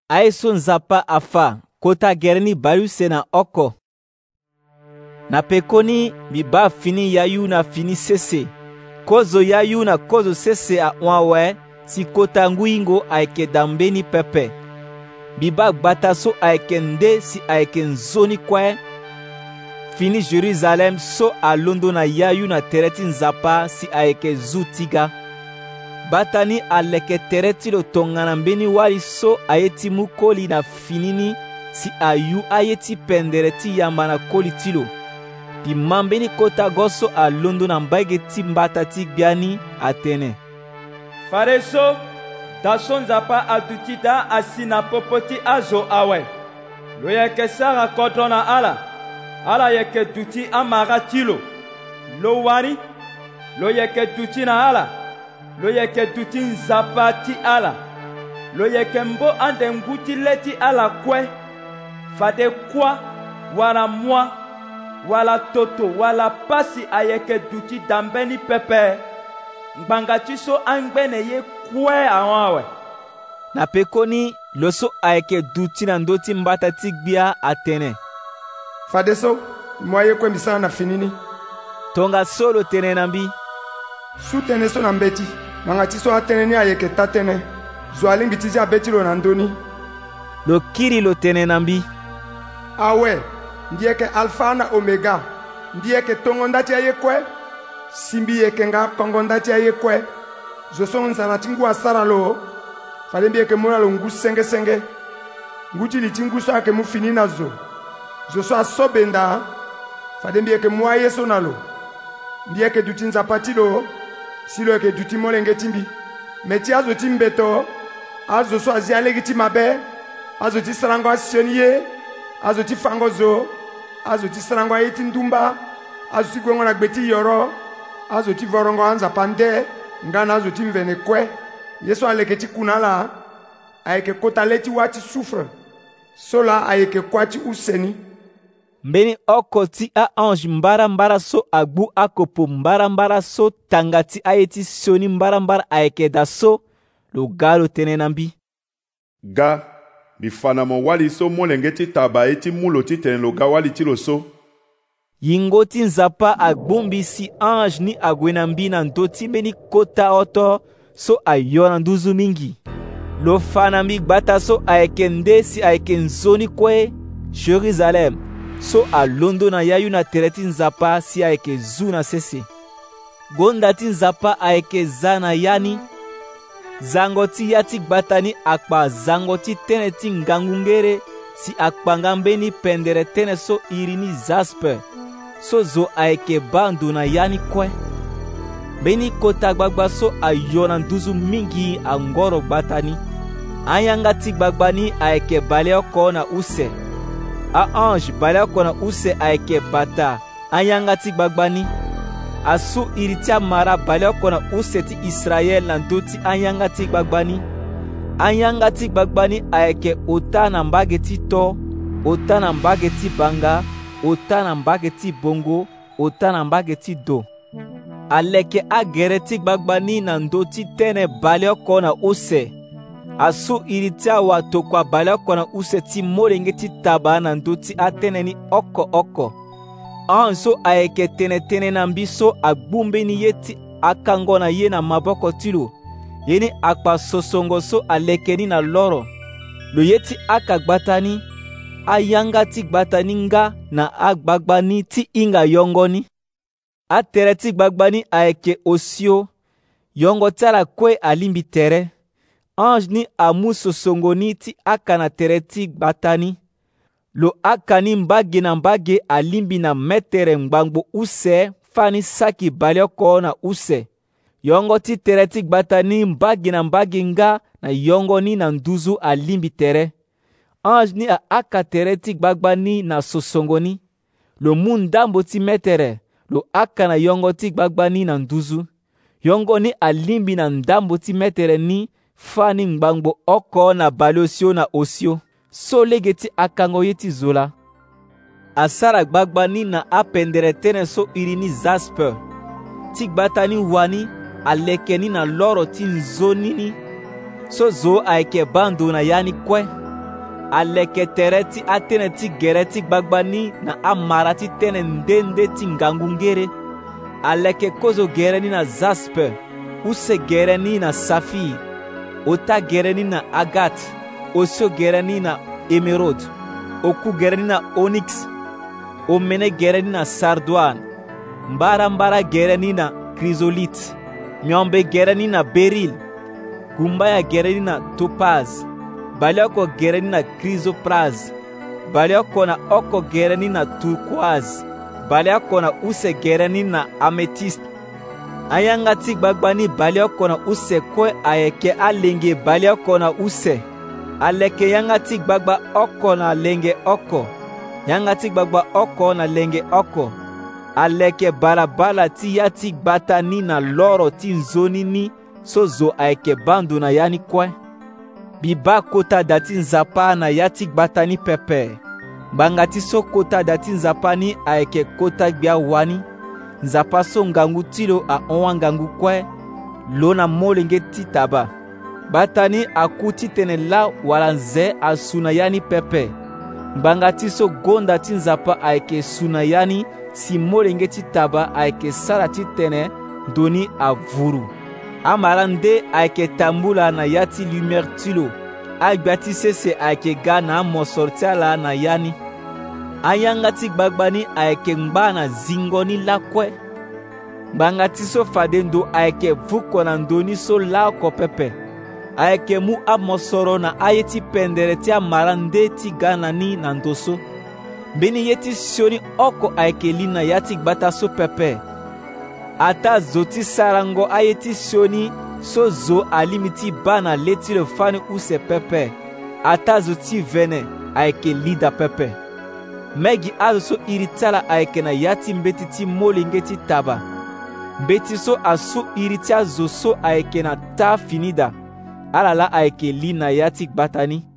Aye so nzapa afa kota gerni bayu se na oko. Na pekoni biba fini yayu na fini sese. Kozo yayu na kozo sese a wawe si kota nguingo aike dambeni pepe. Biba gbata so aike nde si aike nzoni kwe. Fini Jerusalem so a londo na yayu na tereti nzapa si aike zutiga. Batani aleke tereti lo tongana mbeni wali so ayeti mukoli na finini si ayu ayeti pendereti yamba na koli tilo. Pi mambeni kota goso a londo na mbage ti mbata ti gbiani atene. Fareso, daso nzapa adutida asina popoti azo awe. Lo yeke sara kodro na ala yeke duti amara tilo. Lo wani, lo yeke duti na ala. Lo yeke duti nzapa ti ala. Lo yeke mbo ande nguti leti ala kwe. Fade kwa, wala mwa, wala toto, wala pasi ayeke duti dambeni pepe. Ngbanga tiso angbene ye kwe awawe. Na pekoni loso ayeke duti na ndoti mbata ti gbia atene. Fade so, mwaye kwe misana na finini. Tonga solo tene nambi. Su tene so na mbeti. Manga tiso atene ni ayeke tatene. Zwalingi tizi abeti lo na ndoni. Lo kiri lo tene nambi. Awe, ndieke alfa na omega. Ndieke tongo ndati ayekwe. Simbi yeke nga kongo ndati ayekwe. Zoso nzana tingu asara lo. Falembi yeke mona lo ngu senge senge. Nguti li tingu so ake mufini na zo. Zoso asobenda. Falembi yeke mwa yeso na lo. Ndieke duti nzapati lo. Silo yeke duti molenge timbi. Meti azo timbeto. Azo so azialegi ti mabe. Azo ti sarango asioni ye. Azo ti fango zo. Azo ti sarango ayeti ndumba. Azo ti gwengo na gbeti yoro. Azo ti vorongo anza pande. Ngana azo ti mvene kwe. Yeso aleke ti kunala. Ayeke kota leti wati souffre. Sola ayeke kwati useni. Mbeni oko ti a ange mbara so agbu akopo mbara so tangati ayeti sioni mbara ayeke da so lo galo tene nambi. Ga, bifanamo wali so molenge ti taba eti mulo ti tene lo ga wali ti lo so. Yingo ti nzapa agbumbi si ange ni agwenambi na ndoti mbeni kota oto so ayo na nduzu mingi. Lo fanambi gbata so ayeke nde si ayeke nzoni kwe Jerusalem. So a londo na yayu na tereti nzapa si ayeke zu na sese. Gonda ti nzapa ayeke za na yani. Zango ti ya ti gbatani akpa zango ti tene ti ngangungere si akpanga mbeni pendere tene so irini zaspe. So zo ayeke bando na yani kwe. Beni kota gbagba so ayo na nduzu mingi angoro gbatani. Anyanga ti gbagbani ayeke bale oko na use. A ange bale kona use ayeke bata anyanga ti gbagbani. Asu iriti amara bale kona use ti Israel na ndoti anyanga ti gbagbani. Anyanga ti gbagbani ayeke ota na mbage ti to, ota na mbage ti banga, ota na mbage ti bongo, ota na mbage ti do. Aleke agere ti gbagbani na ndoti tene bale kona use. Asu iriti awa tokwa bale kona use ti molenge ti taba na ndoti atene ni oko. Anso ayeke tene na mbiso agbumbe ni ye ti akango na ye na maboko tilo. Ye ni akpa sosongo so aleke ni na loro. Lo ye ti akagbatani. Ayanga ti gbatani nga na agbagbani ti inga yongoni. Atere ti gbagbani ayeke osio. Yongo tala kwe alimbi tere. Ange ni amu sosongoni ti aka na tere ti gbatani. Lo aka ni mbage na mbage alimbi na metere ngbangbo use fani saki bale oko na use. Yongo ti tere ti gbatani mbage na mbage nga na yongo ni na nduzu alimbi tere. Ange ni aka tere ti gbagbani na sosongoni. Lo mu ndambo ti metere. Lo aka na yongo ti gbagbani na nduzu. Yongo ni alimbi na ndambo ti metere ni fani ngbangbo oko na bale osio na osio. So lege ti akango ye ti zola. Asara gbagbani na apendere tene so irini zaspe. Ti gbatani wani aleke ni na loro ti nzoni ni. So zo ayeke bando na yani kwe. aleke tere ti atene ti gere ti gbagba ni na amara ti tene ndende ti ngangu ngere, aleke kozo gere ni na zaspe, use gere ni na safir, ota gere ni na agat, osio gere ni na emerald, oku gere ni na onyx, omene gere ni na sardoine, mbara gere ni na chrysolite, miombe gere ni na beryl, gumbaya gere ni na topaz, balioko gere ni na chrysoprase, balioko na oko gere ni na turquoise, balioko na use gere ni na amethyste. Ayanga ti gbagba ni balioko na use kwe ayeke alenge balioko na use, aleke yanga ti gbagba oko na lenge oko, yanga ti gbagba oko na lenge oko, aleke balabala ti ya ti gbata ni na loro ti nzoni ni so zo ayeke bandu na ya ni kue. Biba kota da ti nzapa na ya ti gbata ni pepe, banga ti so kota da ti nzapa ni ayeke kota gbia wani, nzapa so ngangu ti lo ahonga ngangu kue lo na molenge ti taba. Bata ni aku ti tene la wala nze asu na ya ni pepe, banga ti so gonda ti nzapa ayeke su na ya ni si molenge ti taba ayeke sara ti tene doni avuru. Amara nde ayeke tambula na ya ti lumière ti lo, agbia ti sese ayeke ga na amosoro ti ala na ya ni. Ayanga ti gbagba ni ayeke ngba na zingo ni lakue, banga ti so fade ndo ayeke vuko na ndöni so la oko pepe, ayeke mu amosoro na aye ti pendere ti amara nde ti ga na ni na ndo so. Mbeni ye ti sioni oko ayeke li na ya ti gbata so pepe, ata zo ti sarango aye ti sioni so zo alimi ti ba na le ti lo fani use pepe, ata zo ti vene ayeke li da pepe. Megi azo so iri ti ala ayeke na ya ti mbeti ti molenge ti taba, mbeti so aso iri ti azo so ayeke na ta fini da, ala la ayeke li na ya ti gbata ni.